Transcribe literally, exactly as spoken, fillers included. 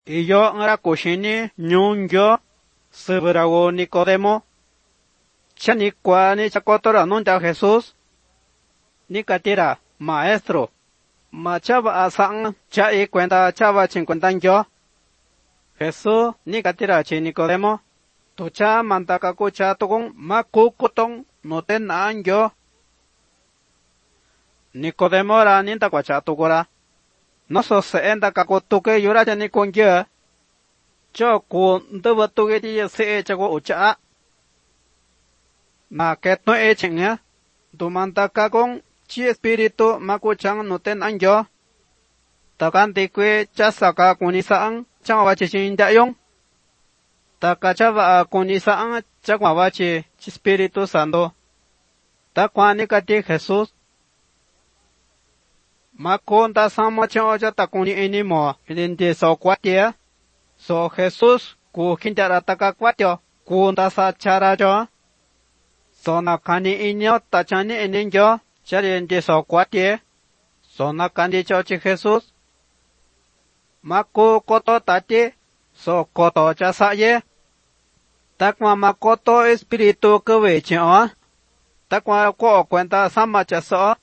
Y yo ngara kushini nyun yo seberago Nicodemo. Chani kwa ni chakotora nunta Jesús. Ni katira, maestro. Ma chava asang cha y cuenta chava cincuenta yo. Jesús ni katira chi Nicodemo. Tu cha mantaka ku cha tukong makukutong no ten an yo. Nicodemo ra ninta kwa cha tukora. No so se enda kakutuke yura cha ni kongye. Cho ku nduwa tuke di se e chago ucha. Ma ketno e chinga. Tu mantaka kong chi espiritu makuchang no ten an yo. Takanti kwe cha saka kunisaang chang wachichin dayong. Takachava kunisaang chang wachi Espiritu Santo. Takwani kati Jesús. Makonta sama choja takuni inimo hindi so kwatia. So Jesús ku kintara takakwatyo kunta sa charajo. So nakani inyo tachani ininyo charindi so kwatie. So nakandi chochi Jesús. Maku koto tati so koto chasaye. Takwa makoto espiritu kweche o. Takwa ko cuenta sama chaso.